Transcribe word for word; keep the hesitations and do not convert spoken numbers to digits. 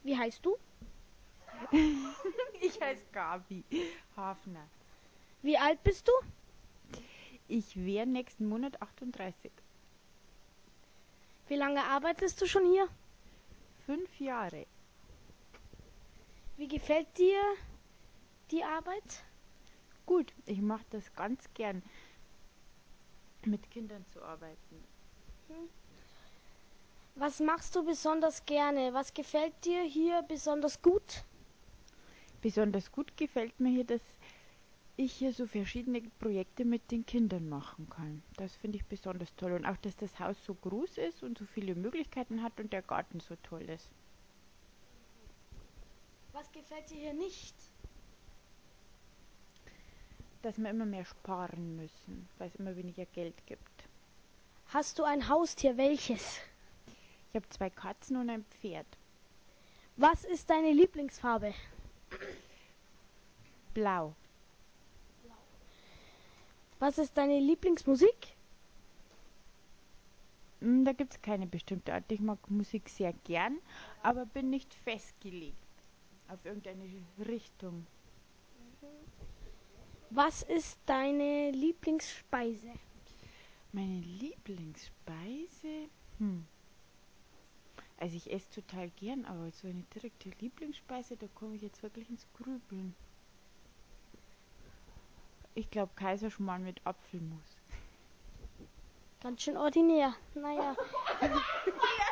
Wie heißt du? Ich heiße Gabi Hafner. Wie alt bist du? Ich wäre nächsten Monat achtunddreißig. Wie lange arbeitest du schon hier? Fünf Jahre. Wie gefällt dir die Arbeit? Gut, ich mache das ganz gern, mit Kindern zu arbeiten. Was machst du besonders gerne? Was gefällt dir hier besonders gut? Besonders gut gefällt mir hier, dass ich hier so verschiedene Projekte mit den Kindern machen kann. Das finde ich besonders toll. Und auch, dass das Haus so groß ist und so viele Möglichkeiten hat und der Garten so toll ist. Was gefällt dir hier nicht? Dass wir immer mehr sparen müssen, weil es immer weniger Geld gibt. Hast du ein Haustier? Welches? Ich habe zwei Katzen und ein Pferd. Was ist deine Lieblingsfarbe? Blau. Was ist deine Lieblingsmusik? Da gibt es keine bestimmte Art. Ich mag Musik sehr gern, aber bin nicht festgelegt auf irgendeine Richtung. Was ist deine Lieblingsspeise? Meine Lieblingsspeise? Hm. Also ich esse total gern, aber so eine direkte Lieblingsspeise, da komme ich jetzt wirklich ins Grübeln. Ich glaube Kaiserschmarrn mit Apfelmus. Ganz schön ordinär. Naja.